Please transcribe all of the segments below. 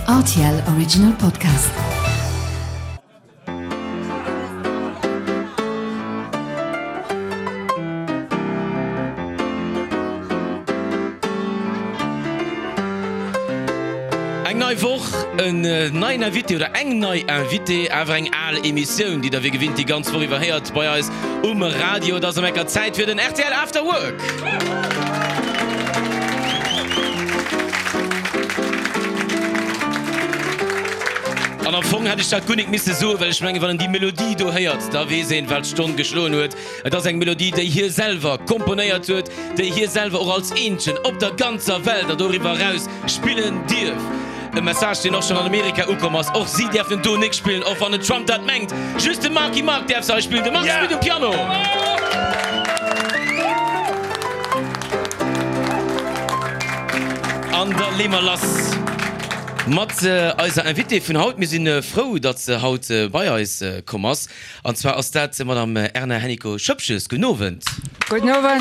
RTL Original Podcast. Eng neue Woche, ein neuen Invité oder eng neu Invité, aber eng alle Emissionen, die da wir gewinnt, die ganz vorüber hört bei uns Radio, das ist Zeit für den RTL After Work. An am Anfang hatte ich das gar nicht müssen so, weil ich meine, wenn die Melodie du hörst, da wir sehen, welche Stunde geschlagen wird, das ist eine Melodie, die hier selber komponiert wird, die hier selber auch als Ähnchen auf der ganzen Welt darüber raus spielen darf. Ein Message, den auch schon in Amerika angekommen ist. Auch sie dürfen du nicht spielen, auch wenn Trump das meint. Just der Marky Mark darf es spielen. Der Mark spielt im Piano. An der Limmerlass. Matze, also Invité von heute, wir sind froh, dass du heute bei uns kommst. Und zwar aus der Madame Erna Henniko Schöpsches. Guten Abend. Guten Abend.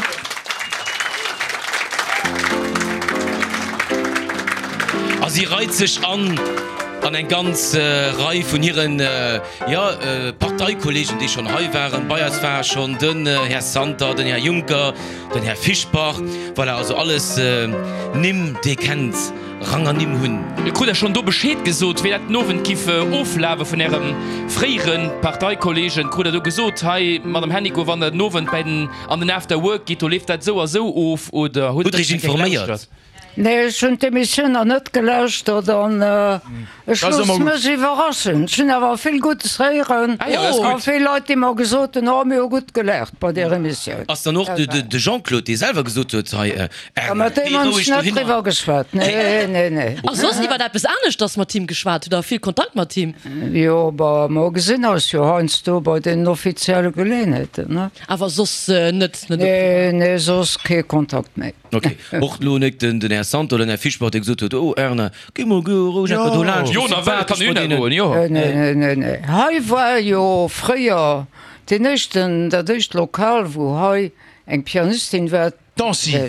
Also sie reiht sich an eine ganze Reihe von ihren Parteikollegen, die schon heu waren. Bei uns war schon den Herr Santer, den Herr Juncker, den Herr Fischbach, weil er also alles nimm, die kennt. Rang an dem Hund. Ich habe schon da Bescheid gesagt, wie das Novenkiffe Auflage von ihrem früheren Parteikollegen, ich habe da gesagt, hey, Madame Henniko, wenn der Noven an den After Work geht, lebt das so oder so auf, oder hat dich informiert? Nee, schon die Mission noch nicht gelöscht oder ich muss mich überraschen. Ich habe aber viel Gutes hören. Und viele Leute, die mir gesagt haben, haben mir gut gelernt bei dieser Mission. Hast du noch de Jean-Claude, der selber gesagt hat, mit dem haben wir nicht drüber geschwätzt. Nee. Ach, so war das bis anders, dass man Team geschwätzt oder viel Kontakt mit Team. Ja, aber wir haben gesehen, dass Johannes da bei den offiziellen Gelegenheiten. Ne? Aber sonst nicht. Nee, sonst kein Kontakt mehr. Okay, auch nicht den Herr Santo oder den Herr Fischbach, der gesagt hat, oh Erna, geh mal, Roger, Jona, wer kann ihn holen? Nee. Heu war ja früher der erste Lokal, wo heu eng Pianistin war. Danse.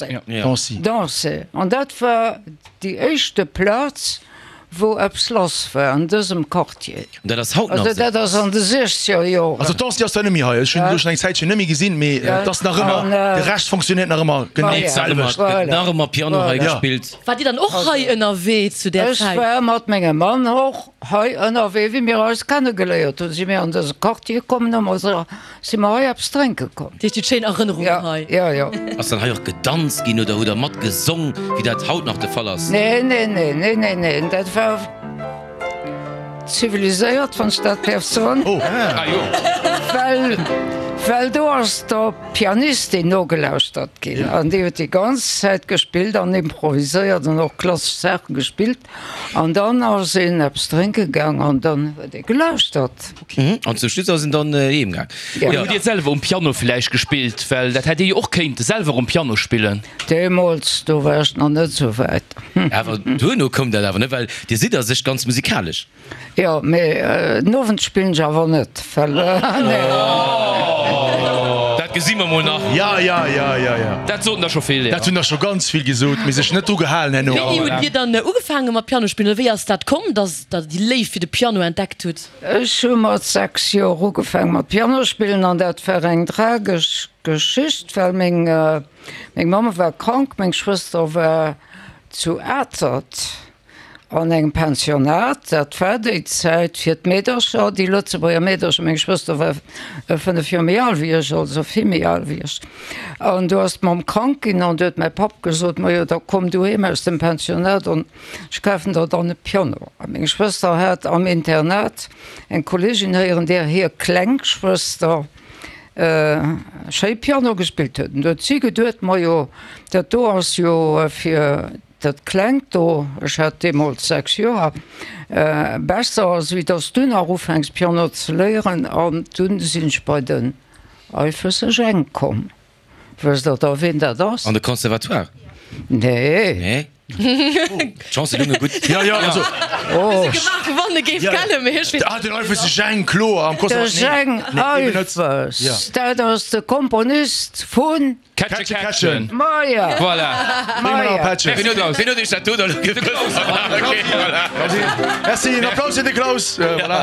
Und das war die erste Platz, wo ab Schloss war, in diesem Quartier. Und das haut noch. Also das an den 60er Jahren. Also Danse ist nicht mehr heu. Ich habe eine Zeit schon nicht mehr gesehen, aber das nach immer, der Rest funktioniert nach immer genau selber. Nach immer Piano gespielt. War die dann auch heu NRW zu der Zeit? Ich war mit meinem Mann auch heu NRW, wie wir alles kennengelernt. Und sie mir an das Quartier gekommen und sind wir heu aufs Trinken gekommen. Das ist die schöne Erinnerung. Ja. Hast du dann auch getanzt oder matt gesungen, wie das haut noch der Fall ist? Nee. Das war zivilisiert von Stadtperson. Oh, weil du hast der Pianistin noch gelauscht hat. Und die hat die ganze Zeit gespielt und improvisiert und auch klassische Sachen gespielt. Und dann ist sie in etwas trinken gegangen und dann hat die gelauscht hat. Okay. Und zum Schluss sind dann eben gegangen. Ja. Du hast jetzt selber Piano vielleicht gespielt, weil das hätte ich auch keinen selber Piano spielen. Damals, du warst noch nicht so weit. Aber du kommt das aber nicht, weil die sieht ja sich ganz musikalisch. Ja, aber Noven spielen ich aber nicht. Weil, Das gesehen wir mal nach. Ja. Das sollten da schon viel. Da tun da schon ganz viel gesucht. Wir sind nicht gehalten. Wie habt ihr dann angefangen mit Piano spielen? Wie ist das gekommen, dass die Liebe für das Piano entdeckt hat? Ich habe mit 6 Jahren angefangen mit Piano spielen und das war eine tragische Geschichte, weil meine Mama war krank, meine Schwester war zu ältert. An eng Pensionat, dat war die Zeit fir d Mädercher, die Lützeburger Mädercher, meine Schwester war vun de 4 Jahr wiech, also 4 Jahr wiech. Und du hast mam krank gin an huet mein Pap gesot, ja, da komm du hem aus dem Pensionat und ich kaufen da dann e Piano. Meine Schwester hat am Internat eng Kollegin heieren, der hier Klengschwester Piano gespielt huet. Dat sie geduet ma jo, dat do as jo fir dat klingt do, ich hat demmal 6 Jahre, besser als wie das du nachrufängst Piano zu lehren, an tun sind ich bei den Eifelse Schenk kommen. Was da wen da das? An der Konservatoire? Nee. Chance gut. Ja, also Oh. wann geef gerne den einfach so Jean Klo am Kosovo. Der Jean Alves, dat ass de Komponist vun Catchen. Meier. Voilà. Merci, un Applaus in de Klaus.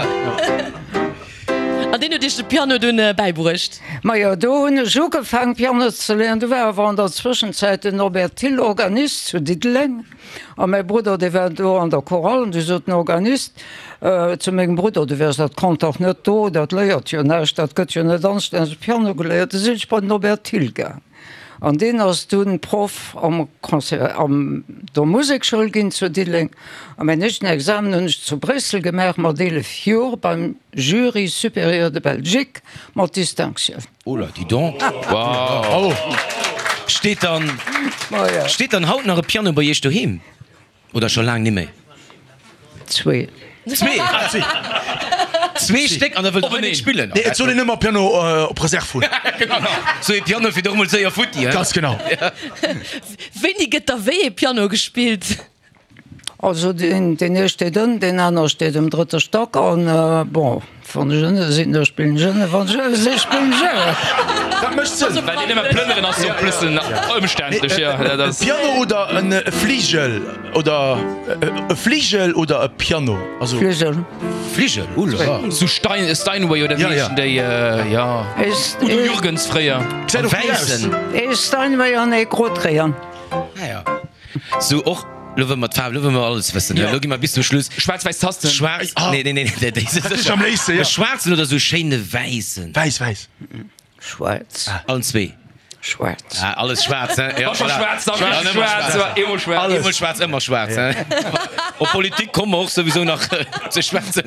An den du Dich de Piano dunne beibrucht. Meier do hunne so gefang Piano ze lernen. Du war an der Zwischenzeit den Norbert Till Organist zu Diddling. An mein Bruder de war do an der Choral, du so den Organist. Zu mégem Bruder, du wärst dat kont auch net do, dat leiert jo nächt, dat gëtt jo net anständig Piano geleiert, sech bei Norbert Till gang. An den ass du den Prof am der Musikschule ginn zu Diddling. Am en nichtchten Examen hunnech zu Brüssel gemerk mat deele Fjor beim Jury supérieur de Belgique mat Distinction. Ola, die don. Wow. Steht dann haut nach Piano bei jech du hin? Oder schon lang nimme? Zwei Steck an der spielen. Zo immer Piano op Reserve vu. So Piano fir doch seier Fut. Ganz genau. Wenni gët der wee Piano gespielt. Also den erste den anderen steht im 3. Stock an bon von Jeunes sind der spielen Jeune von se spielen Piano oder ein Fliegel oder Fliegel oder ein Piano also Fliegel zu Steinway oder Jürgensfreier Steinway an Groträern so och mat alles wissen ja. Mal bis zum Schluss schwarz-weiß Tasten schwarz schwarzen oder so schöne weißen weiß schwarz und zwei schwarz alles schwarz ja, schwarz immer schwarz und Politik kommen auch sowieso nach zu schwarze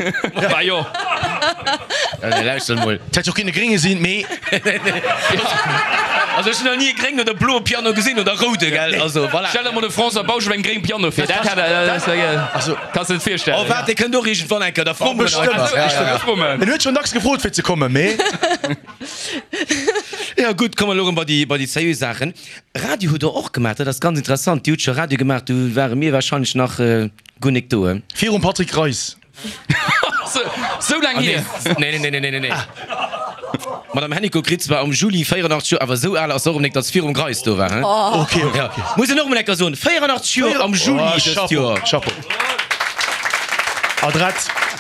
keine geringe sind me also schon nie gering oder blue Piano gesehen oder rote gell also de Franzer Bau gering Piano für kannst vierstellen warte können doch von ein der Frau schon nachts gefrot für zu kommen me ja gut kann man bei die Sachen Radio hat auch gemacht das ist ganz interessant die schon Radio gemacht du wäre mir wahrscheinlich nach Gunektor 4 Patrick Reis so lange hier nee. Madame Henniko Kritz war am Juli 84 aber so alles so nicht das 4 Kreis du war okay. Muss ich noch mal so 84 am Juli Chapeau Adrett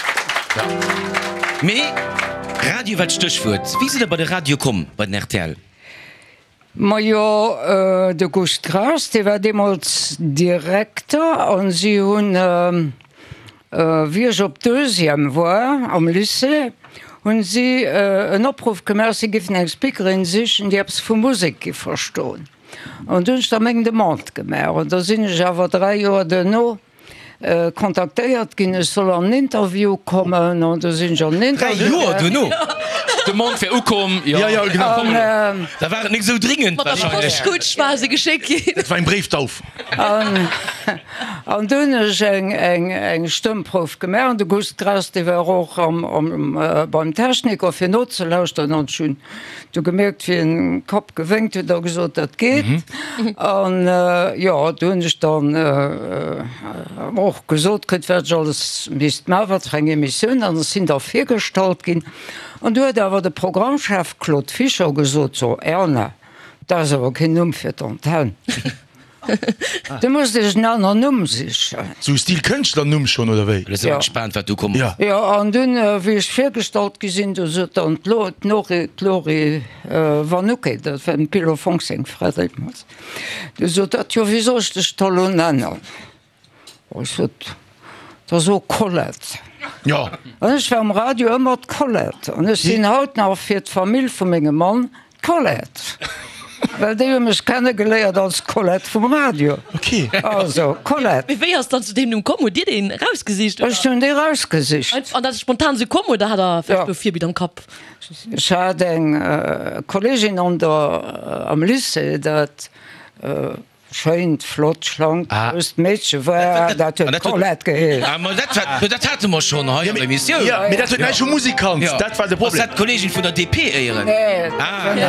me Radio wat Stichwort wie sie da bei der Radio kommen bei den RTL Ma jo de Gust Gras, de war demmals Direktor an si hunn wiech op deuxième war am Lycée hun si en Opruf gemer se gifen eng Spikerin sich Di abs vu Musik gi verstoun. An düncht der mengg de Mand gemer. Und da sinnnech awer 3 Joer den no kontaktéiert ginne soll an Interview kommen an der sinn an Interview. De Mond fir kom da waren nicht so dringend gut se geschickt war ein Brief auf an dënnech eng Stëmmprof gemer de Gust Gras de war auch beim Techniker fir not ze lauscht an schon du gemerkt wie en Kap gewenkt da gesot dat geht an ja dunnech dann och gesot kët alles mis Mawerrenge Missionioun an sind der fir stalt gin. Und du awer de Programmchef Claude Fischer gesot zo Äne, dats awer kin Numm fir an. Du musst dich annner Numm sich. So Stil Kënchtler Numm schon oder wéi? Ja. Gespannt wat du kom. Ja an dunne wie ich firstalt gesinn, du so an Lot Lori Wanuke, dat en Pilofonseng fredrit mat. Du so dat jo wiesochtech toll annner. Da so kollet. Ja. Ech war am Radio ëmmer kollet. An ech sinn haut nach fir d'Famill vum engem Mann kollet. Well dee mech kennen geléiert als Kolett vum Radio. Okay. Also Kolett. Wie hast dann zu dem kom Dir den rausgesicht? Ech hun dei rausgesicht. An dat spontan se kom oder hat er 4 Bi am Kap? Ich hat eng Kollegin an der am Lycée dat scheint flott schlank Mädchen war dat Kolett geheet. Dat hat immer schon Mission Musikant dat war de Kollegin vun der DP eieren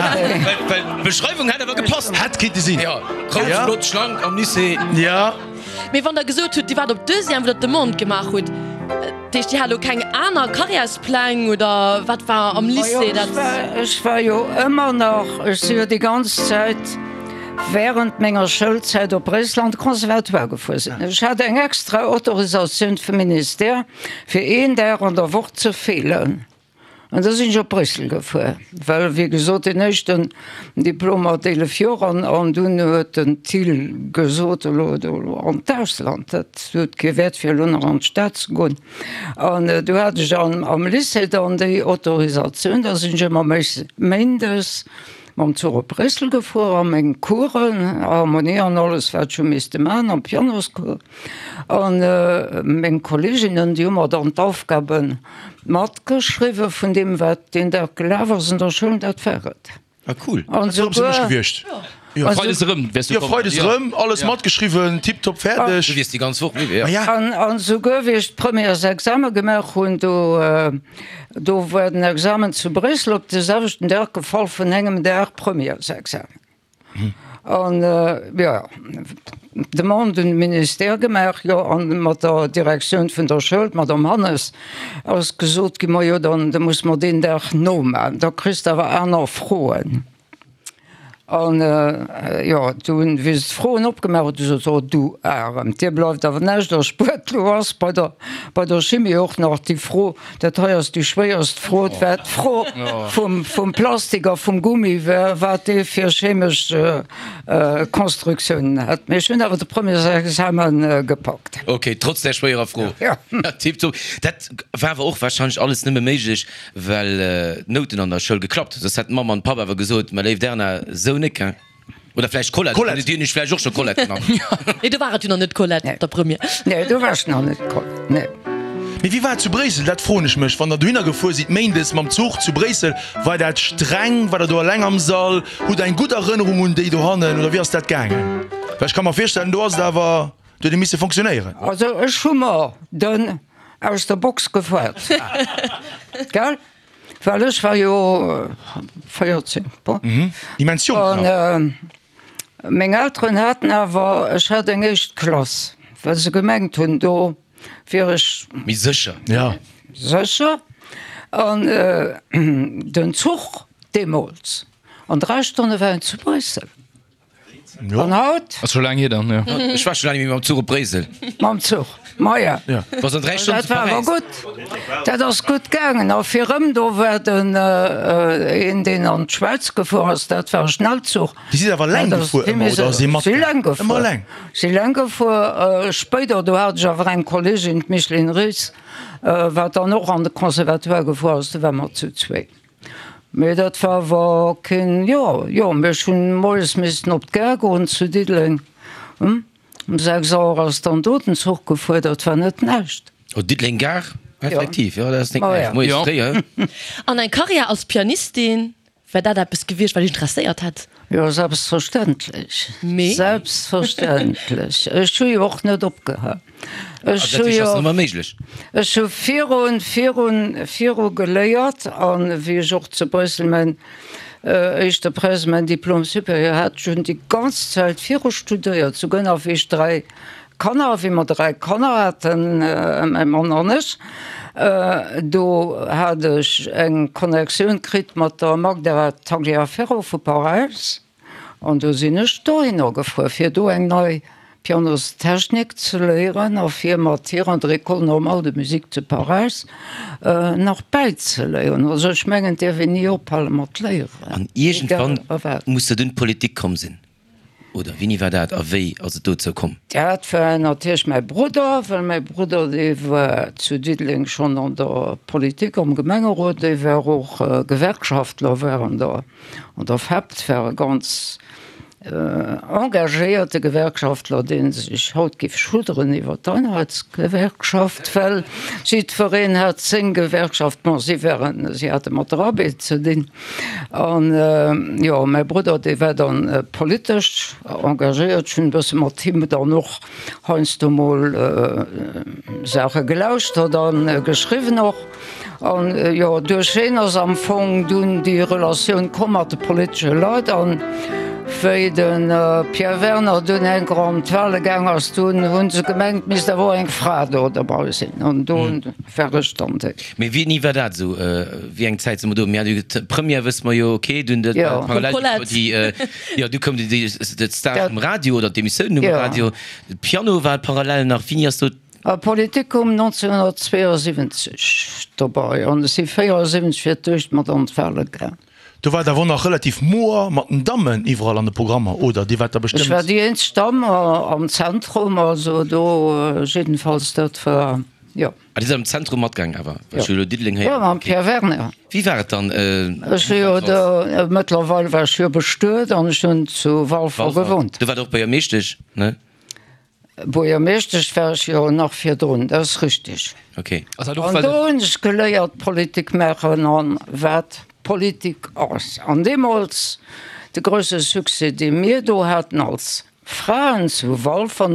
Beschreibung hat awer gepasst hat sinn Flott schlank am Lycée ja mir wann der gesot huet, die war op deuxième wat de Mond gemacht huet. Die hallo kein aner Karrieresplan oder wat war am Lycée Ich war jo immer noch die ganze Zeit während ménger Schulzeit op Bresland Konservatoire gefusinn. Ich hatte eng extra Autorisaun vum Minister fir een der an der Wort zu fehlen. Und da sind ich op Brüssel gefu, weil wie gesot den nechten Diploma dele Fior an du huet den Ziel gesot an Deutschland, dat huet gewährt fir Lunner an Staat gonn. Du hat am Lycée an déi Autorisaun, da sind immer Mendes am zu op Brüssel gefu am eng Kuren harmonieren alles wat schon mis man am Pianoskur an még Kolleginnen die immer dann d'Aufgaben mat geschriwe vun dem wat den der Klaversen der Schul dat ferret. Cool gewircht. Ja, alles mat geschrieben tipptop fertig wie die ganz hoch an so gowicht premiers Examen gemerk hun do war den Examen zu Brüssel op de selchten der Gefall vun engem der premiers Examen. Ja de man den Minister gemerk ja an mat der Direktion vun der Schuld mat am Hannes ass gesot gi ma jo dann de muss man den der no der Christ awer einer froen. Ja du wiest froen opgemerkt du Dir bleif awer necht der Sportlo ass bei der Chemie och nach die froh, dat heierst die schwéierst frot froh vum Plastiker vum Gummi wat de fir chemisch Konstruktionen hat méch hun awer de premier Examen gepackt. Okay, trotz der schwerer froh. Ja. Dat war auch wahrscheinlich alles nimme méigich, well Noten an der Schul geklappt. Das hat Mama und Papa awer gesot, man leef derner so Nicke. Oder vielleicht Colette. Nicht vielleicht auch schon Colette. Nee, du warst noch nicht Colette, nee. Der Premier. Nee, du warst noch nicht Colette. Nee. Wie war zu Bresel dat froch mech van der Dünner gefu sieht Maindes mam Zug zu Bresel war dat streng war der du länger am Saal hu ein gut Erinnerung und de du hannen oder wie hast dat gangen ich kann man feststellen du hast da war du die misse funktionieren also Schummer dann aus der Box gefeuert Gell? Weil ich war jo 14 Dimension Mg Eltern hatten awer ich hat eng echt Klasse weil se gemengt hun do wie sicher ja sicher an den Zug Demos an 3 Stunden waren zu Brüssel an haut so lange hier dann ja. Ich war schon lange Zug Bresel mam Zug Meier ja. Was sind 3 Stunden war gut dat ass gut gangen a firëm do werden in den an Schweiz gefu ass dat war Schnellzug gefu Speder du hat awer en Kollegin Michelin Ries wat er noch an de Konservatoire gefu ass de wmmer zu zwee. Me dat war kin mech hun Molles misisten op d'Gergo und zu Didling. Se sau ass dann doten zog gefuert, dat war net nächt. O Didling gar effektiv Ja, An ein Karriere als Pianistin dat bis gewircht, weil ich interessiert hat. Ja selbstverständlich. Selbstverständlich. Ech schu och net opgeha. Ech Fi geléiert an wie joch ze Brüssel ich der Presse mein Diplom superieur hat schon die ganze Zeit 4 studiert zu gönn auf ich 3 Kanner wie immer 3 Kanner hatten Mannisch do hadch eng Konneexioun krit mat der mag der Taglia Ferro vu Paris an du sinnne Stoino geffu fir du eng neu Pianostechnik zu lehren a fir Mattier an Rekol normal de Musik zu Paris nach beizeleieren also schmengen der wenn nie op mat leieren. An irgendwann muss dun Politik kom sinn. Oder wie war dat aéi as do ze kom? Dat natürlich mein Bruder, weil mein Bruder de war zu Didling schon an der Politik am Gemengerot, de war auch Gewerkschaftler wären da und auf hebt ver ganz engagierte Gewerkschaftler, den sich haut gif Schulteren iwwer Einheitsgewerkschaft well Südverein hat 10 Gewerkschaft sie hatte mat Rabbe zu den ja mein Bruder de war dann politisch engagiert schon bis mat Team da noch hanst du mal Sache gelauscht hat dann geschrieben noch an ja durch Schenners am Fong dun die Relation kommmer de politische Leute an Wéi den Pierre Werner dun eng Grand Wellegängers dun hunn se gemengt mis der wo eng Fra dabei sinn an do verstande. Me wie nie war dat so wie eng Zeit du Premier wis ma jo okay du du kom Star im Radio oder dem Radio Piano war parallel nach Finiers du Politikum 1972 dabei an si 4 mat an Fälle ge. Du war da wo noch relativ moer mat den Dammmen iwwer an de Programme oder die wetter bestimmt. Ich war die en Stamm am Zentrum also do jedenfalls dat war ja. am Zentrum matgang aber Didling Pierre Werner. Wie war dann mittlerweile war bestört an schon zu Wahl gewohnt. Du war doch bei mechtech ne? Wo ihr mechtech ja nach 4 Drun das ist richtig. Okay. geléiert Politik mechen an wat Politik ass. An demals de grösse Suse, de mir do hätten als Frauen zu Wahl von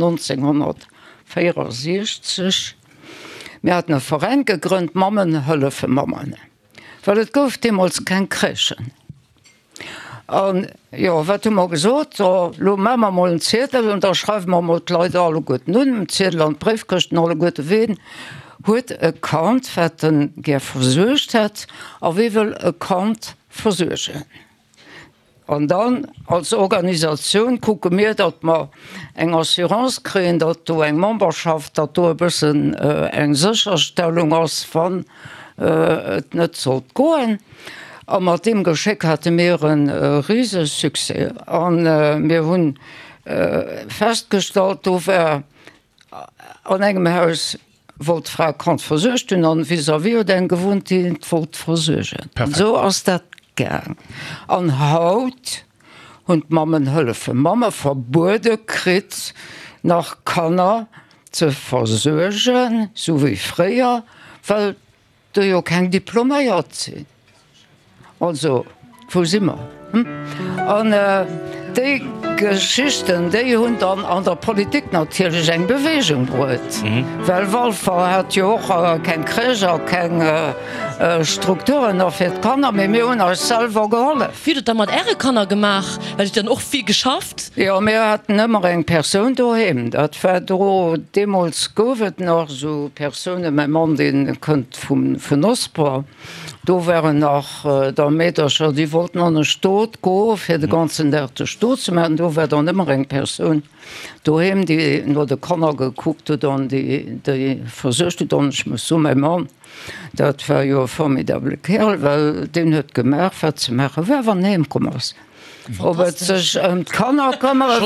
1964 mir hat e Verein gegrünnt Mammen Hëlle für Mammen. Weil het gouf demals kein Krechen. Und ja, wat du mal gesot lo Mammer mal en Zettel und da schreib man mat Leute alle gut nun Zettel an Briefköchten alle gute weden huet Account wetten ger versuercht het a wiewel Account versuerchen. Und dann als Organisation gucke mir dat ma eng Assurance kreen, dat du eng Memberschaft dat du bisssen eng Sicherstellung ass van et net zot goen. A mat dem Geschick hatte mir een Riesesuse an mir hunn feststalt of an engem Haus wollt Frau kan versuchten an vis wie den gewohnt die volt versugen. So ass dat gern. An Haut hun Mammen hëllefe Mamme verbude krit nach Kanner ze versugen, so wie freier, weil du jo kein Diploméiert sinn. Also wo simmer an déi Geschichten déi hunn an der Politik natierlech eng Bewegung brut. Well Walfer hat Jo kein Kréger Strukturen of fir Kanner méi mé hun als selver geholle. Fiet mat Äre Kanner gemach, weil ich dann och viel geschafft? Ja mé hat nëmmer eng Perun doheem. Dat dro Demols gowet noch so Perune méi Mann den kënnt vun Osper. Do wären nach der Metercher, die wollten an den Stot go fir de ganzen derte Stot zu machen. Do wär dann immer eng Perun. Doheem die no de Kanner geguckt dann die versuchte dannch muss so mein Mann. Dat war jo formidable Kerl, weil den huet gemerk ze mecher wer war neem kommers. Ob sech Kanner kommmer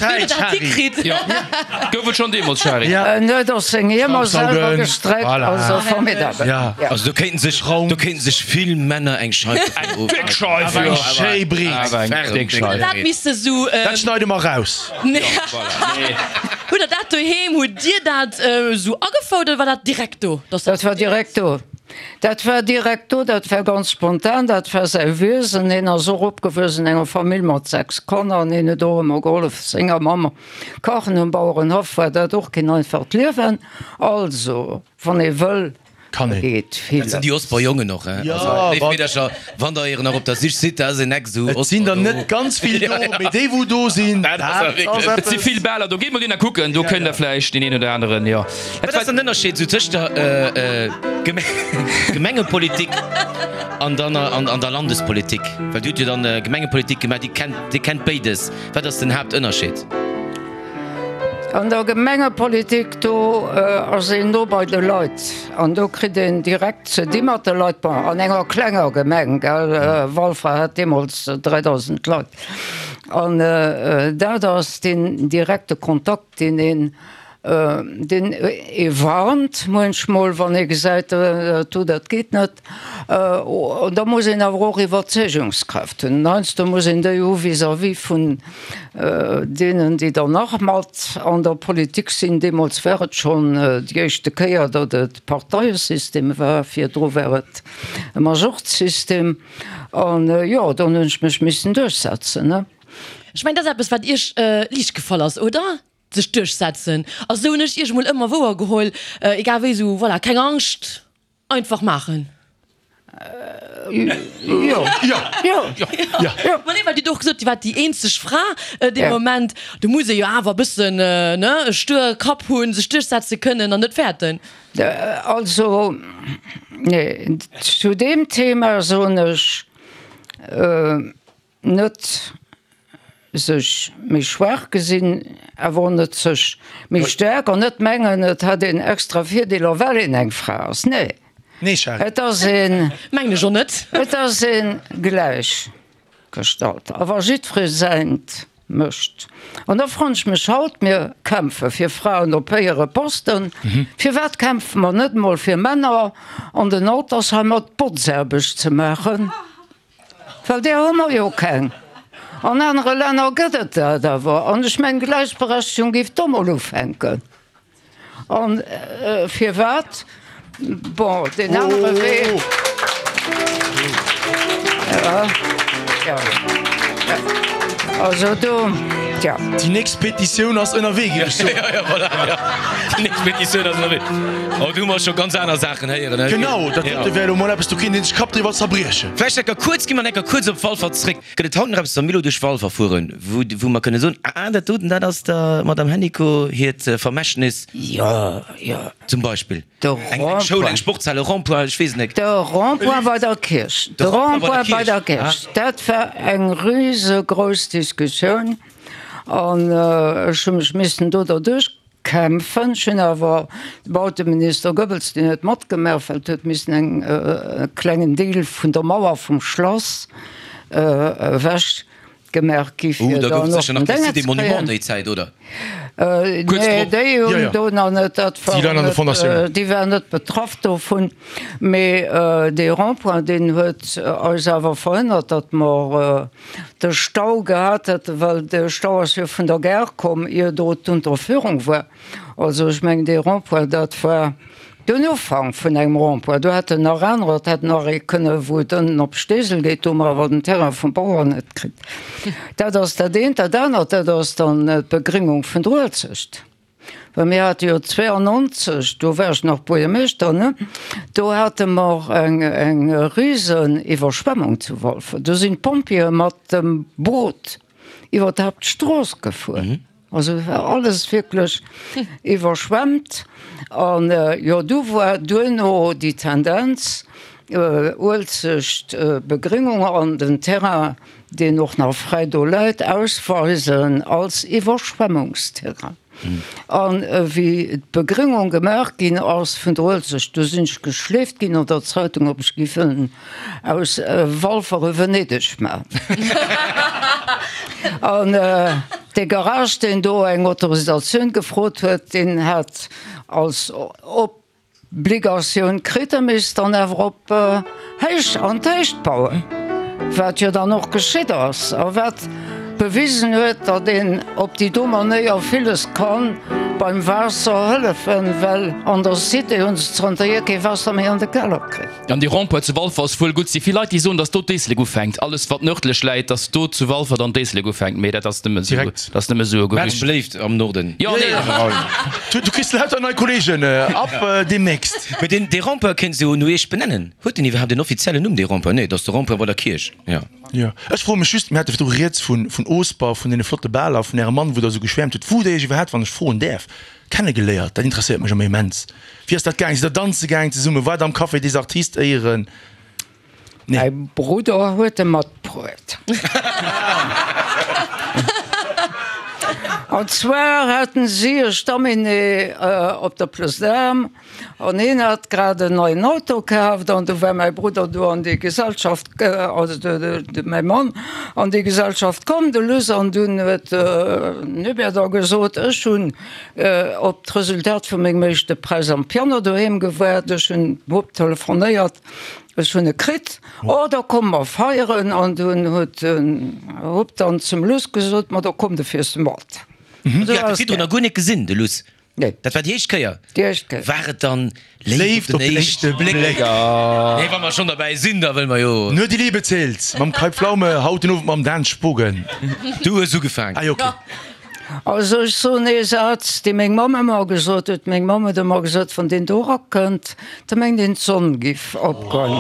Gowet schon demos immer selber gestreckt formidable. Du kennten sich viel Männer eng schneide mal raus. Hu dat hem hoe Dir dat so afodert war dat Direktor. Dat war Direktor. Dat war Direktor, dat war ganz spontan, dat war se Wesen en so opgewësen enger Familie mat 6 Kanner an ene do a Golf senger Mammer kachen hun Bauuren hof war dat doch gen einfach liewen. Also van e wëll die Osper junge noch wann der noch op der sich si net so sind da net ganz viel de wo do sind viel Baller du gi den gucken du können der Fleisch den einen oder anderen ja Unterschied zu der Gemengepolitik an der Landespolitik weil du dann Gemengepolitik die kennt beides weil das den habt Unterschied. An der Gemengepolitik do se no bei de Leiit. An do krit den direkt ze dimmer de Leiit an enger klenger Gemeng Walfer hat demmals 3000 Leiit. An dat ass den direkte Kontakt den warnt manchmal wann ik seit to dat geht net da muss en awer Iwerzeungskraften du muss in der EU vis-à-vis vun denen die danach mat an der Politik sinn demmals wäret schon diechte Käier dat het Parteiensystem war fir dro wäret Majorsystem an ja dann hunch mech missen durchsetzen ne? Ich mein das wat ich liicht gefall ass oder? Sich durchsetzen also nicht ich mal immer wo gehol egal wie so voilà, keine Angst einfach machen weil die doch gesagt die war die einzig Frau dem Moment du musst ja aber bisschen stör Kopf holen sie Stichsätze können und nicht fertig also nee, zu dem Thema so nicht sech mich schwach gesinn erwohnet sech mich stärker net mengen net hat den extra 4 Deler Well in eng Fraus nee meine schon net gleich gestalt aber jipräsent mischt an der Fransch mich haut mir Kämpfe fir Frauen op peiere Posten fir Wettkämpfe man net mal fir Männer an den Autos ha mat Botserbeg zu machen weil der hummer jo keng an andere Länder gëtt da war an ich mein Gleichberechtigung gift dommerluf henken an fir wat bon den andere Weg ja. Also du ja. Die nächste Petition aus einer Weg du musst schon ganz andere Sachen hören, genau bist du kind den Kap was zerbrechen vielleicht kurz gi man kurz op Fall verrick der melodisch Fall verfuhren wo man könne so der toten da dass der Madame Henniko hier vermeschen ist ja zum Beispiel Sportzeile der Rond bei der Kirch der Rond bei der Kirch dat war eng riesegroß Diskussion an schmissen do durchkämpfen schon awer Bauteminister Goebbels den net mat gemerfelt huet missen eng klengen Deel vun der Mauer vom Schloss wächt gemerk gi Zeit oder die werden net betraff vun méi de Randpoint den huet als awer verhindert dat mar de Stau gehabt het weil de Stau as vun der Ger kom ihr dort Unterführung war also ich meng de Randpoint dat war Dufang vun eng Randpoint du hat nach anrot het nach kënne wo den op Stesel geht war den Terra vum Bauer net krit dat ass der deint der dannner dat ass dann Begringung vun Drzecht mir hat jo 92 du wärst noch Poemeister ne du hatte mar eng Riesen iwwer Schwemmung zu wolfen du sind Pompier mat dem Boot iwwer habt Stroos gefu also alles wirklich überschwemmt und ja du war du no die Tendenz Ulzicht Begringung an den Terrain den noch nach Freidoleit ausweisen als Überschwemmungsterrain an wie Begringung gemerk gin aus vun Ulzicht du sind geschläft gin an der Zeitung op skiffen aus Walfer Venedig ma an de Garage den do eng Autorisaun gefrot huet den hat als Obligationun kritemis an Europa heich an Teicht bauen wat je da noch geschiet ass a wat bewiesen huet dat den op die dommer neier files kann beim Wasser hëllefen well an der City huns Ke Wasser méi an de Keller krit. An die Rampe zu Walfer ass vull gut si vielleicht die so dats dort Deesle go fängt alles wat nördlech leit dats do zu Walfer dann Deesle go fängt méi dat so schläft am Norden ja, nee. du kist an Kolleggen ab demnächst mit den de Rampe ken se nuich benennen hue den iwwer den offiziellen de Rampe nee dats der Rampe war der Kirch ja ja Ech fro just du jetzt vun Osbau vun den Flotte Ball auf den Mann wo der so geschwemmt huet wo iwwer hat wann ich froh derf kenne geleiert dat interessiert mich immens wie dat ge der danse gang ze summe war am Kaffee die Artist eieren nee. Bruder huete mat Brot an zwar hatten sie Stamine op der Plusdam an en hat grade neuen Auto gehabt an du war mein Bruder du an die Gesellschaft mein Mann an die Gesellschaft kom de Lüse an du nuber da gesot schon op d Resultat vu még mechte Preis am Piano doheem gewert hun Bob telefoniert hun krit da kom er feieren an du huet dann zum Lus gesot mat da kom de first Mord. gonnig gesinn de Lus dat war Diechkeier waret dann leeft war man schon dabei sinn da will man jo nur die Liebe zählt mam Kalpflaume haut den of am Dan spogen du so gefangen okay. Also ich so ne Satz, die még Mama mal gesot, még Mama de mal gesot von den Dora könnt, da meng den Sonnengif opgang.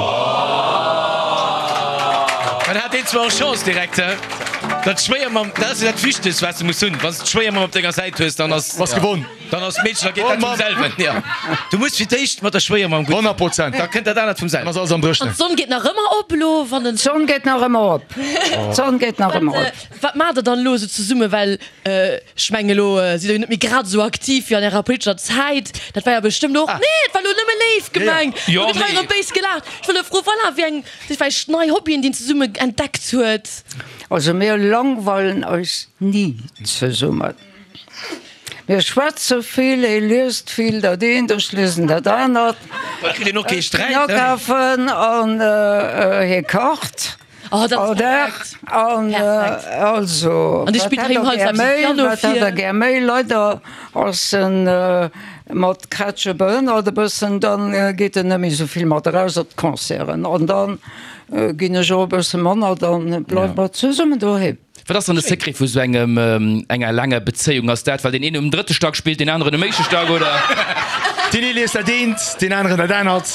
Man hat den zwar Chance direkt. Das schwer man, das ist das Wichtigste, was du musst tun. Was schwer man auf der Seite ist, dann hast Was gewonnen? Dann hast Mädchen, da geht das vom selben. Ja. Du musst für dich mit der schwer man gut. 100%. Da kennt er da nicht vom selben. Was alles am Brüsten. Und Sonne geht nach immer ab, lo, von den Sonn geht nach immer op. Sonn geht nach immer op. Was macht er dann los zu summe, weil Schmengelo sie nicht mehr gerade so aktiv wie an der politischer Zeit. Das war ja bestimmt auch. Nee, weil du nicht mehr live gemeint. Ja, Und ich habe nee. ein bisschen gelacht. Ich bin froh, voilà, wie ein neue Hobby, in den zu summe entdeckt wird. Also mir langweilen euch nie zu summen. Mir schwatze viel, löst viel, da den durchlesen, da dann hat. Da kriegt ihr noch keinen Streit. Ne? Knockaffen und hier kocht. Oh, das ist Oder perfekt. und also. Und ich spiele ihm halt am Piano viel. gerne Leute aus mat Kratsche bön oder bëssen dann geht nemmi soviel mat raus op Konzeren und dann ginne jo bësse Manner dann bleif mat zu summmen do he. Für das eine Sekret für so enger lange Beziehung aus der, weil den einen im dritten Stock spielt, den anderen im nächsten Stock oder Den Eli ist der dient, den anderen der dein hat.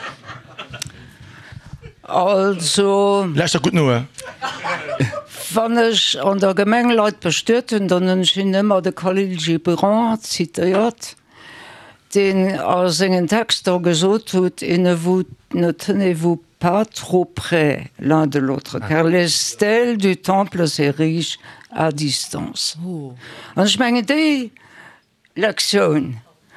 Also Lächt gut nur. wannnech an der Gemengeleit bestörten, dann hin immer de Khalil Gibran zitiert, den aus engen Texter gesot huet ne tenez-vous pas trop près l'un de l'autre, car les stèles du temple s'érigent à distance. Und ich meine die Lektion,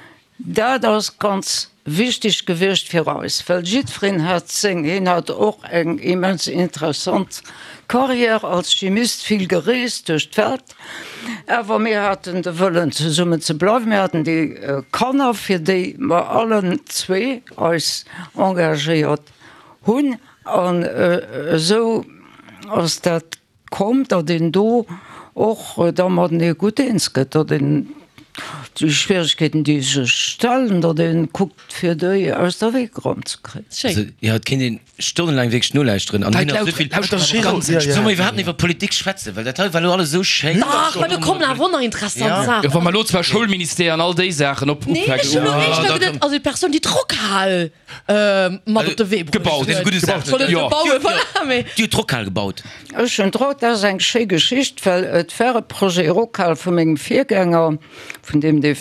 da das ganz wichtig gewircht fir aus. Jietfrin hat sing hin hat och eng immens interessant Karriere als Chemist viel gereest durch Welt. Aber mir hatten de wollen zu summen zu bleiben. Wir hatten die Kanner für die war allen zwei als engagiert hun an so als dat kommt da den do och da man ne gute insket den die Schwierigkeiten die se stellen da den guckt fir de aus der Wegraum zu kriegen. Also, ihr hat kind stundenlang weg Schnurleicht drin. Und glaub, so viel, hab ich das schon ganz- ja, ja. wir hatten über Politik schwätze, weil der Teil weil du alles so schön. Ach, weil du kommst nach Wunder interessant Ja. Sachen. ja, wenn man lo zwar Schulministerien all die Sachen op Nee, ich Ja, nur nicht, da gedacht, kommt- also die Person die Druckhall mal auf der Weg gebaut, Das ist eine gute Sache. Ja. Die Druckhall gebaut. Ech trot as eng sche Geschicht, well et faire Projekt Rokal vum engem Viergänger vun dem de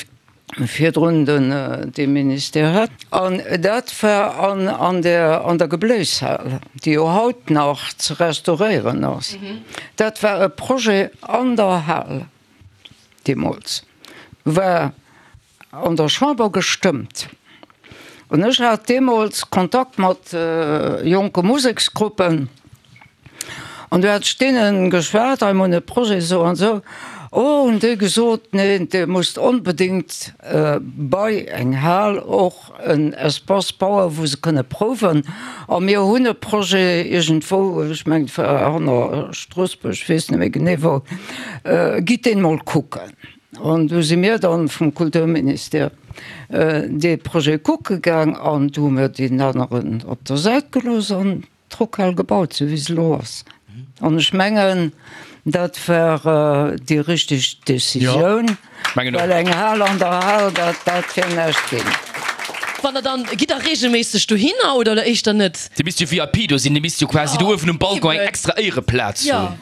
Vierrunden de Minister hat. An dat war an der Gebläishall, die o haut nach ze restaurieren ass. Dat war e Projekt an der Hall Demols war an der Chamber gestimmt. Und ich hat Demols Kontakt mat junge Musiksgruppen. Und du hat Stinnen geschwert ein Projekt so an so. Oh, und de gesot ne, de muss unbedingt bei eng Hal och een Espacepower, wo se könne proen. A mir hunne Projekt egent wo ich meng an Straßburg Niveau git den mal gucken. Und du si mir dann vom Kulturminister de Projekt kugegang an du mir den anderen op der Seite gelos an Druckhall gebaut, so wie los. An schmengen. Dat war die richtig Decision. Ja. Weil eng Hall an der Hall dat fir nächt gin. Wann er dann geht er regelmäßig du hin oder ich dann net? du bist du VIP du sind du bist du quasi du auf dem Balkon ein extra Ehreplatz Ja.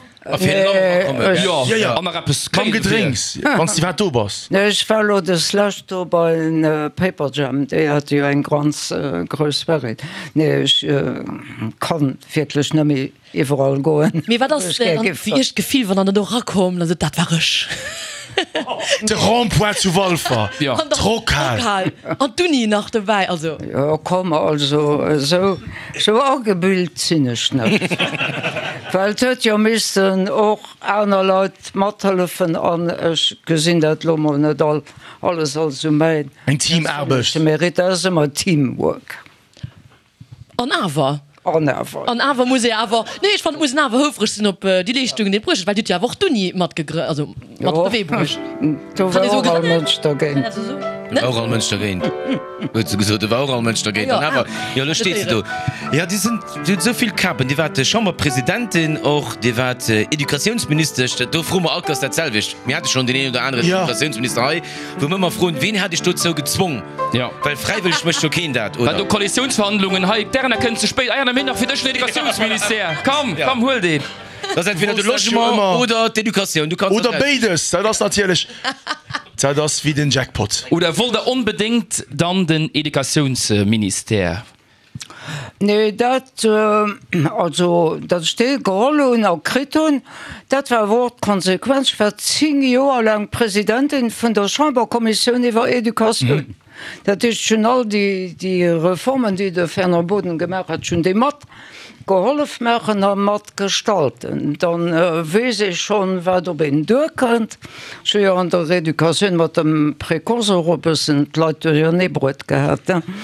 Komm gedrinks. Wann die war dobers. Nech fall des Lacht bei en Paperjam, déi hat jo eng ganz grös Verret. Nee ich kann virklech nëmi iwwerall goen. Mir war das wie ich gefiel, wann er doch rakom, also dat warch. De Rompoint zu Wolfer. Ja. Druckhall. Und du nie nach dabei, also. Ja kom also so agebild sinnnech net. Weil huet jo misisten och aner Leiit Mattelfen an ech gesinn dat Lommer net alles als méi. Ein Team arbecht. Merit immer Teamwork. An awer. Anwer. An awer muss awer. Nee, ich fand muss awer hofrech sinn op die Lichtung den Brüch, weil du ja woch du nie mat also mat Bewegung. Du Hat die so war gesagt? Mënsch dagéint. Auch Münster gehen war Münster gehen aber ja da stehst du ja die sind so viel Kappen die warte schon mal Präsidentin auch die war Edukationsminister du froh auch das derselwicht mir hatte schon den einen oder anderen Edukationsminister wo man mal froh wen hatte ich dort so gezwungen ja weil freiwillig möchte gehen dat weil du Koalitionsverhandlungen derner können zu spät einer noch für das Edukationsminister komm hol den das entweder du Logement oder Education du kannst oder beides das natürlich das wie den Jackpot oder wollte unbedingt dann den Edukationsminister Nee dat also dat ste Golo a Kriton, dat war Wort konsequenz war 10 Joer lang Präsidentin vun der Chamberkommission iwwer Education. Dat is schon all die Reformen, die de ferner Boden gemacht hat schon de mat geholf mechen am mat gestalten. Dann wese ich schon wat op en dukennt ja an der Education mat dem Präkursorbessen Leute ja nebrot gehabt.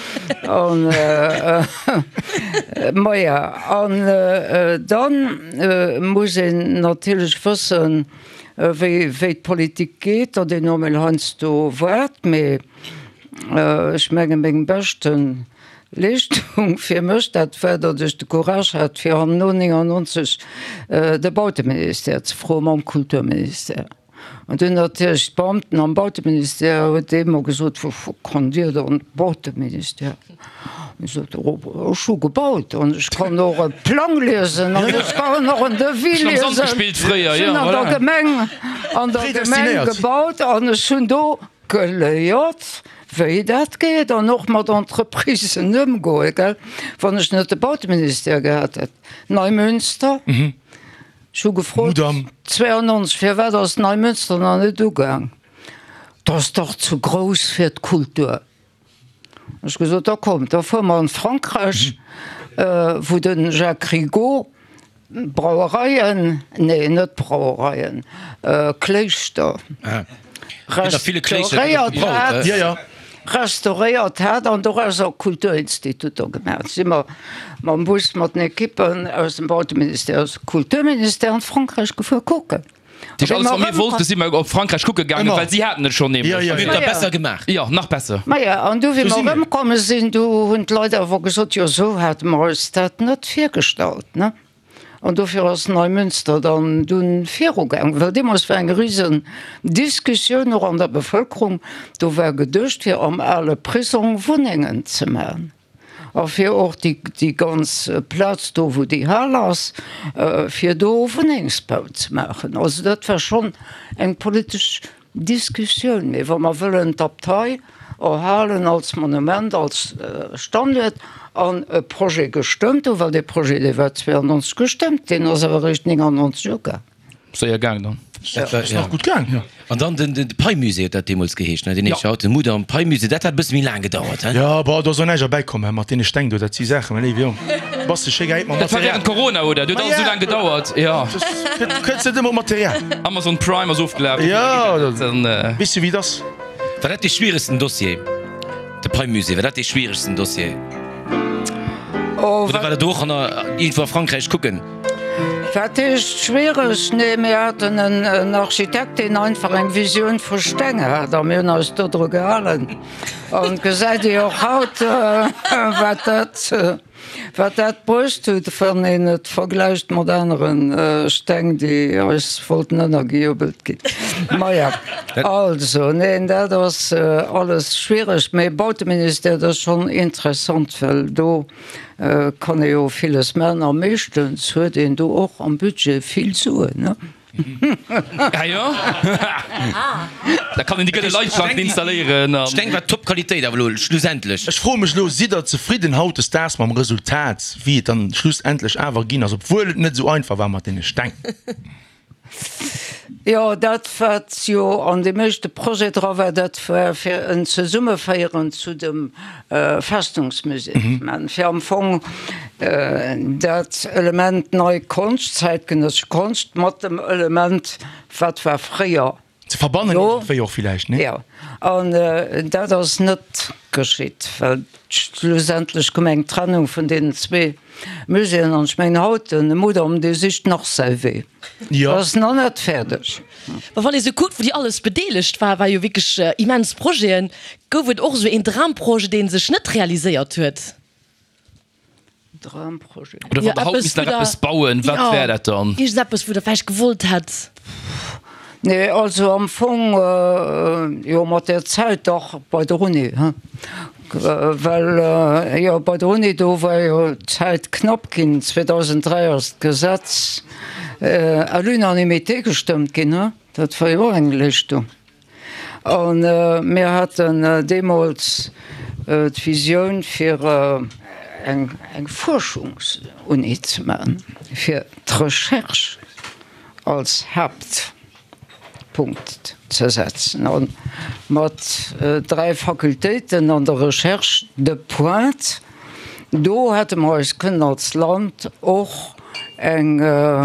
Maja dann muss natürlich fëssen wéi Politik geht oder den normal hanst du wart me schmengen még bechten Lichtung fir mcht dat fëder duch de Courage hat fir an 1990 de Bauteminister ze fro am Kulturminister. Und dun datch Beamten am Bauteminister huet demer gesot vu kondiert an Bauteminister. Scho gebaut und ich kann noch Plan lesen ich kann noch an der Gemeng an der Gemeng gebaut an hun do geleiert. Wéi dat geht an noch mat d'Entreprisen ëm goe wann ech net de Bauminister gehat et. Neumünster Scho gefrot 92 fir wä ass Neumünster an net dogang. Das doch zu groß fir d Kultur. Ich gesagt, da kommt da vor man in Frankreich wo den Jacques Rigaud Brauereien net Brauereien Kleichter restauriert hat an do Kulturinstitut gemerk immer man muss mat den Kippen aus dem Bauminister aus Kulturminister an Frankreich gefu gucken. wollte immer auf Frankreich gucken gegangen weil sie hatten schon besser gemacht ja noch besser an du kommen sind du hun Leute wo gesot ja so hat dat net firstalt ne an dufir aus Neumünster dann du Figang de muss eng riesen Diskussion noch an der Bevölkerung du war gedurcht fir am alle Prison Wohnungen zu machen. Auf fir och die ganz Platz do wo die Hallas fir do Wohningsbau zu machen. Also dat war schon eng politisch Diskussion wo man wëllen d'Abtei erhalen als Monument als Standet an e Pro gestimmt, weil de Pro dewer 92 gestimmt, den as awer rich an uns Joker. So ja gang dann. gut gang. Ja. Und dann den Paimuse dat demos gehecht den ich schaute Mutter am Paimuse dat hat bis wie lang gedauert ja da so neger beikommen mat den denkt du dat sie sachen was Corona oder du so lang gedauert ja immer Material Amazon Prime aufgelegt ja wisst du wie das war die schwierigsten Dossier der Paimuse war dat die schwierigsten Dossier war doch info Frankreich gucken. Datcht schweres Nemeten en Architekt en einfach eng Vision verstenge, da mé auss dodro gehalen. An gesäit Di och haut wat dat brust vun en et vergleicht moderneren Steng, die als volten Energieobelt gitt. Maier also neen dat ass alles schwierigg méi Bauteminister dat schon interessant well do. Kann jo vieles Männer mechten huet den du och am Budget viel zuen ne. Ja. Da kann die Leiitplan installieren war Topqualität schlussendlich. Ich froh mich los si zufrieden haut es das ma Resultat wie dann schlussendlich awer gin obwohl net so einfach war man den Stein. Ja dat jo an de mechte Prower dat fir en ze Summe feieren zu dem Festungsmusik. Man fir am Fong dat Element neu Kunst zeitgenössche Kunst mat dem Element wat war frier Ze verbannen Ja. auch vielleicht ne? Ja an dat ass net geschiet, schlussendlich kom eng Trennung von den zwee Museen an schmeng hauten Mutter de sich noch se weh. Ja. Das noch net fertig. wann ihr so gut wo die alles bedeligt war jo wirklich immens Projekten gowet och so en Drampro den se net realisiert huet. Traumprojekt. Oder Ja, überhaupt etwas nicht nach wieder- etwas bauen, was Ja. wäre das dann? Ich sag es wo der falsch gewollt hat. Nee, also am Fong ja, mat der Zeit doch bei der Uni. Weil ja, bei der Uni do war ja Zeit knapp gin 2003 als Gesetz a Unanimité gestimmt gin dat war jo englichtung. Und mir hat Demos Vision fir eng Forschungsuni zu machen, fir Recherche als Hauptpunkt zu setzen. Und mit 3 Fakultäten an der Recherche de Point, do hätte man als Land auch eng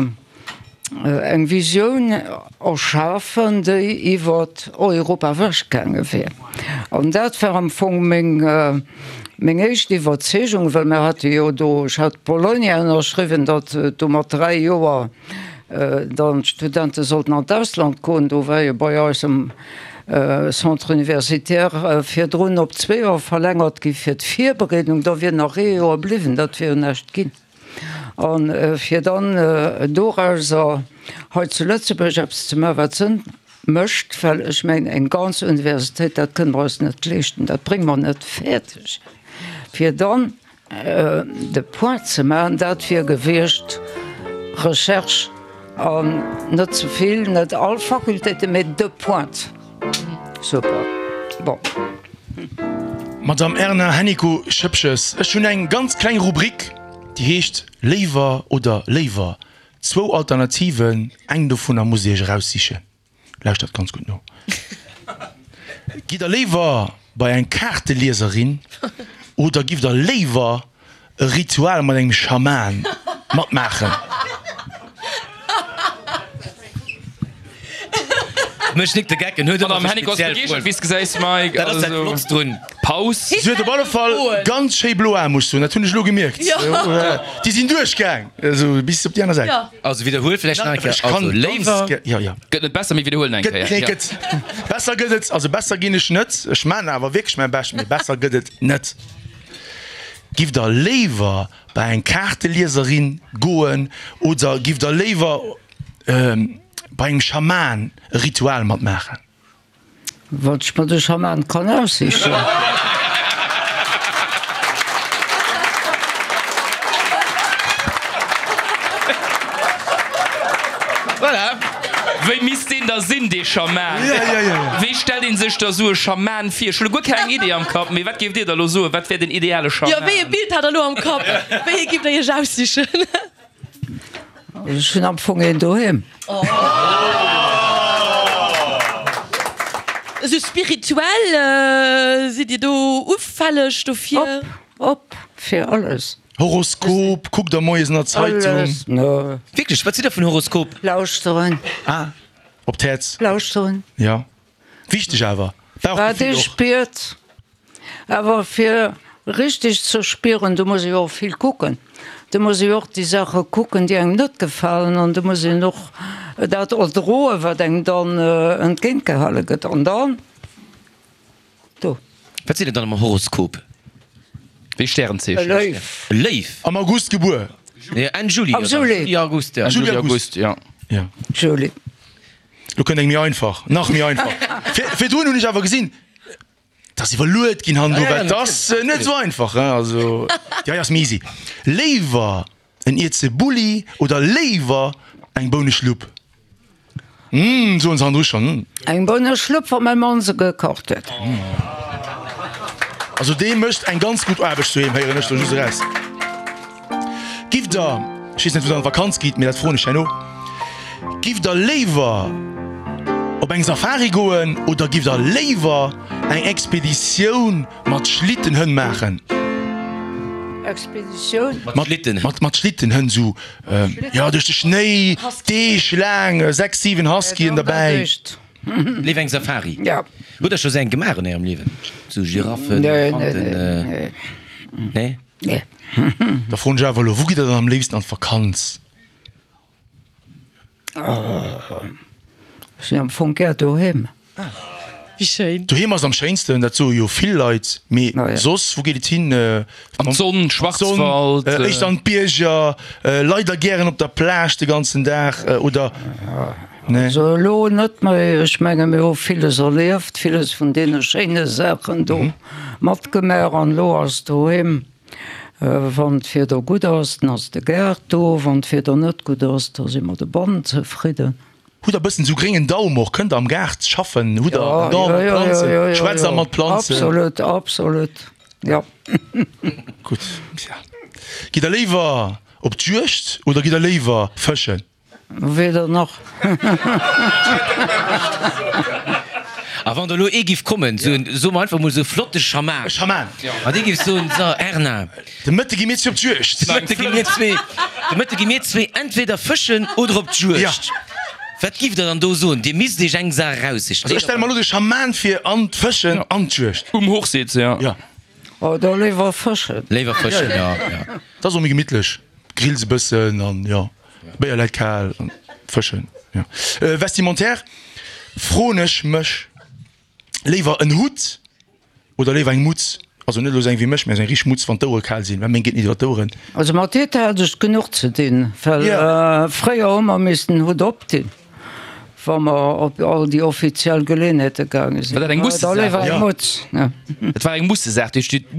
Vision erschaffen, die iwwer Europa weggegangen wäre. Und dat war am Anfang Mg eich die Verzegung, well mir hat jo do hat Polonia erschriwen, dat do mat 3 Joer dann Studenten sollten an Deutschland kommen, do war bei ausem Centre universitaire fir Drun op 2 Joer verlängert gi fir d'Vierberedung, da wir nach Reer bliwen, dat wir nächt ginn. An fir dann Doreiser he zu Lützeburg ze wat sinn mëcht, well ich mein eng ganz Universität, dat können wir net lechten, dat bring man net fertig. Fir dann de Point ze machen, dat fir gewircht Recherche an net zuviel, net all Fakultäte met de Point. Super. Bon. Madame Erna Henniko Schëpches ech schon eng ganz klein Rubrik, die heecht Lever oder Lever. 2 Alternativen eng do vun der Musee raussiche. Lächt dat ganz gut no. Gi der Lever bei eng Karteleserin oder gif der Lever e Ritual mat eng Schaman mat machen. Mcht de Gecken Am Hennig aus Begehung, wie es gesagt, Mike, also, Pause. Sie huet op alle Fall ganz sche blo muss hun hunch lo gemerkt. Ja. Die sind durchgang bis op die andere Seite. Ja. Also wiederholflech Lever Gött nicht besser mit wiederholen denke ich. Ja. besser gëtt also besser ginech net Ech man awer wirklich mein Bech mir besser gëtt net. Gif der Lever bei en Karteleserin goen oder gif der Lever bei eng Schaman Ritual mat machen. Wat man de Schaman kann aussichen. Voilà. Wie misst den da Sinn de Schaman? Ja. Wie stellt den sich da so Schaman 4? Schon gut keine Idee am Kopf. Aber was gibt dir da so? Was wäre den ideale Schaman? Ja, welches Bild hat er nur am Kopf? Welches gibt er hier aussichen? schon am Fong doheim. So spirituell sind die do auffällig dafür? Op fir alles. Horoskop, guck der Moesner Zeitung Alles. No. Wirklich, was ist vun Horoskop? Lauschterin. op Täz. Lauschterin. Ja. Wichtig awer. Wat dich spiert. Aber fir richtig zu spieren, du muss ich auch viel gucken. Du muss ich auch die Sache gucken, die eng net gefallen und du muss ich noch dat drohe, wat eng dann ein Kind gehallet an dann. Du. Was ist denn dann am Horoskop? Wie Sternzeichen? Läuf. Leif. Am August geboren. Ja, an Juli. Am Juli. Ja, August, ja. Juli, August, ja. Ja. Julie. Du könnt mir einfach nach mir einfach. Für du nicht aber gesehen, dass sie verloren gehen haben, das nicht so einfach. Also ja, ist easy. Lever ein Irze Bulli oder Lever ein Boneschlup. So uns haben schon. Eng bonner Schlupp von mein Mann se gekocht huet. Also dem möcht ein ganz gut Arbeit zu haben, nicht so Rest. Gib da, ich weiß nicht, wie es an Vakanz geht, mir das froh nicht, gib da Lever ob eng Safari goen oder gib der Lever eng Expedition mat Schlitten hunn machen. Expedition. mat Schlitten hunn so ja durch de Schnee, Deech lang 6-7 Huskien dabei. Lewe eng Safari. Ja. Wo er schon se Gemar in ihrem Leben? Zu Giraffen, Nee? Nee. Da von ja, wo geht er dann am liebsten an Vakanz? Sie am Funker daheim. Wie schön. Du hast am schönsten dazu jo viel Leute ja. sos wo geht hin Am Sonnen, Schwarzwald, ich an Bierger leider gern op der Plage den ganzen Tag oder nee. So lo net mei ich menge mir vieles erlebt, vieles von denen Schene Sachen do mat gemer an lo as daheim. Wann fir der gut ass ass de Gerd do, wann fir der net gut ass, dats immer de Band zufrieden. Hu der bisssen zu geringen Daum auch könnt am Gerd schaffen hu Schweizer mat Pflanze Absolut ja. Gut ja. Gi der lever op Dürcht oder gi der lever fëschen Weder noch A wann der lo gif kommen so einfach muss so flotte Schaman gif so Äner De Mëtte gi mit op Dürcht Mëtte gi mir zwee entweder fëschen oder op Dürcht. Wat gift er dann do so? Di mis Dich eng sa raus. stell mal de Schaman fir an fëschen ancht. Hochseits, ja. der lewer fëschen. Lewer fëschen Dat mé gemidlech. Grillsbëssen an ja. Beier Leiit kal an fëschen. Ja. Vestimentär Fronech mëch lewer en Hut oder lewer eng Mutz. Also net eng wie mech eng rich Mutz van Doure kal sinn, men get Nivatoren. Also mat hatch genug ze den. Fréier ommer misisten Hut op den. Wa op all die offiziell Gelehnhete gang eng muss Et war eng muss Hat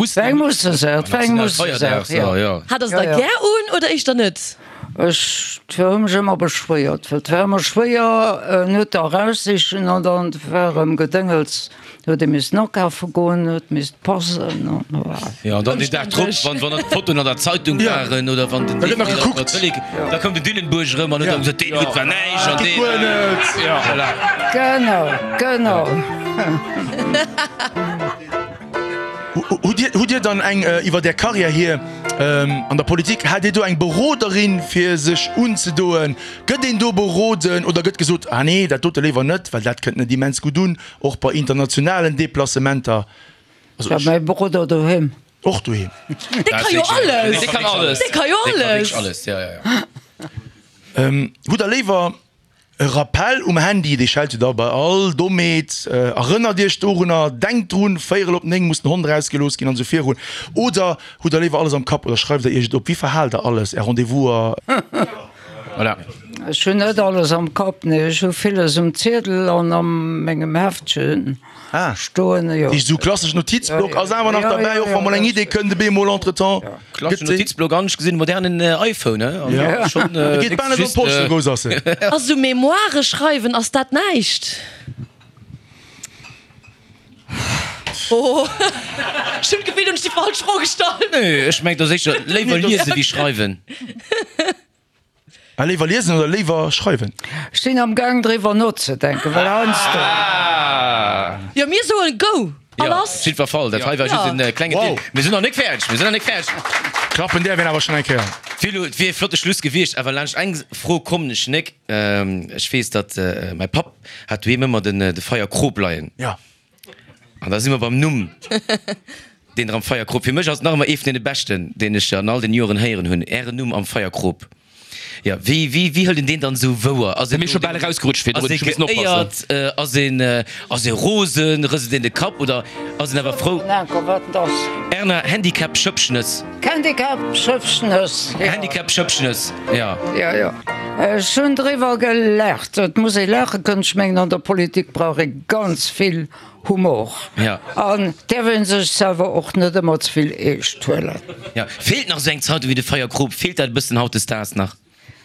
das da ger un oder ich da net? Echmmer beschwiert. Wärmer schwier net heraussichen an dann wärm Gedengels de mis noch vergoen net mis passen. Ja dann is der Trupp van dat Foto an der Zeitung waren oder van den da kommt de Dillenburg rëmmer Genau. Hu Dir dann eng iwwer der Karriere hier an der Politik hat du eng Büroderin fir sech unzedoen gëtt den do beroden oder gëtt gesot nee dat tote lewer net, weil dat kënt die mens gut doen och bei internationalen Deplacementer mei Bruder do hem. och du hin. Wo der lewer Rappel Handy die schalte da bei all Domet erinner Dir Stoner denkt run fe op eng muss 130 Kilos gin an so hun oder hu der lewer alles am Kap oder schreibt er op wie verhalt er alles rendezvous schon net alles am Kap ne so vieles Zettel an am menggem Heftchen Stoen ich so klassisch Notizblock nach dabei man eng idee können de Bemol entretemps Notizblock an gesinn modernen iPhone Also Memoire schreiben ass dat neicht. Oh. Gefühl, die falsch vorgestanden. Nee, ich mein, sicher wie schreiben. Lever lesen oder lever schreiben. Ste am Gang drwer nutze denke Ja mir so ein Go verfall net Klappen der wenn aber schon wie flotte Schluss gewicht, aber lang eng froh kommen Schneck fees dat mein Pap hat wie immer de Feierkrob leiien. Ja. Und da immer beim Numm den am Feierkrob mech als nach even den besten den ich an all den Joren heieren hunn Numm am Feierkrob. Ja, wie hëll den dann so woer rausgerutscht Rosen Resident de Kap oder wer Frau Äner Handicap schëpschnes Handicap schëpschnes schon drwer gelehrt. Dat muss ich lachen können schmengen an der Politik brauch ich ganz viel Humor. Ja. An der wenn sech selber och net immer zuviel Echtwelle. Ja, fehlt nach seng Zeit wie de Feiergruppe fehlt dat bis haut des Stars nach.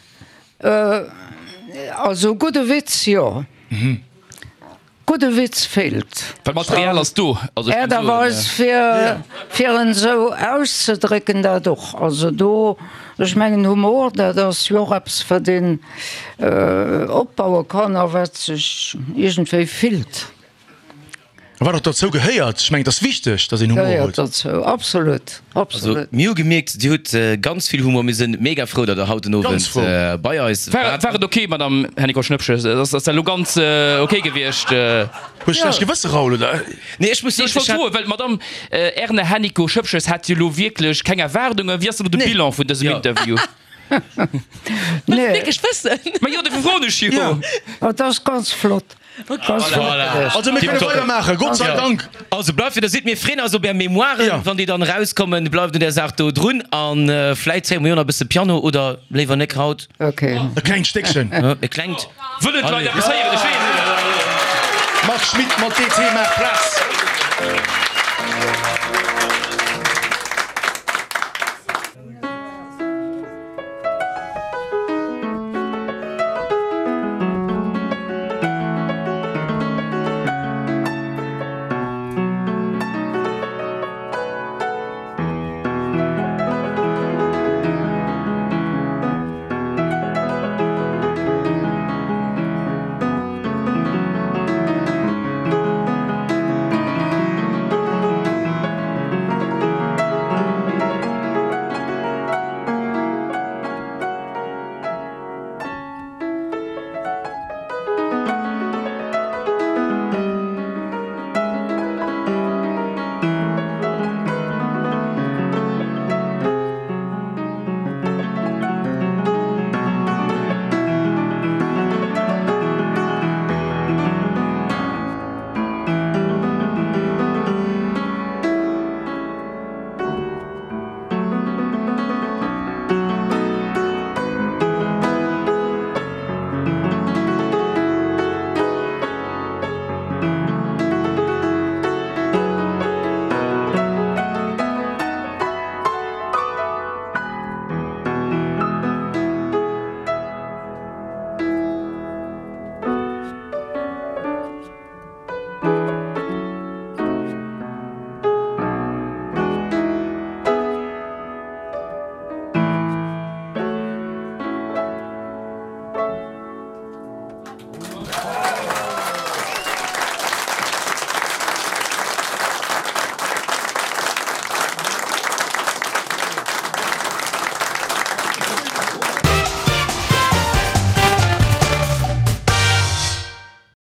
Also gute Witz ja. Gute Witz fehlt. Material hast du da war es fir so auszudrücken dadurch. Also du schmengen Humor, dat das Joraps ver den opbauer kann, wat sich irgendwe fehlt. war doch dazu geheiert schmengt das wichtig dass Humor Ja, holt. dazu. Absolut. Also, mir gemerkt die hat ganz viel Humor wir sind mega froh dass der haut Ganz froh. Bayer ist Wäret okay madame Henniko Schnëpsche das lo ganz okay gewircht gewisse Rolle da nee, ich muss Ich wollte so, weil madame Erne Henniko Schëpches hat lo wirklich keine Erwardungen wie du de Bilan vun diesem Ja. Interview Nee, Ma ja de verfronisch Ja. aber das ist ganz flott. Ganz flott. Voilà. also wir können Tipptopp. weitermachen Gott sei Ja. Dank Also bleib da sieht mir Frenner so bei Memoiren Ja. wann die dann rauskommen bleibt der sagt run an vielleicht 10 Millionen bis Piano oder lever ne Kraut Okay. ein klein Stückchen klingt Wëllet Leute appréciieren, ich weiß. Mach Schmidt mal TT mach Platz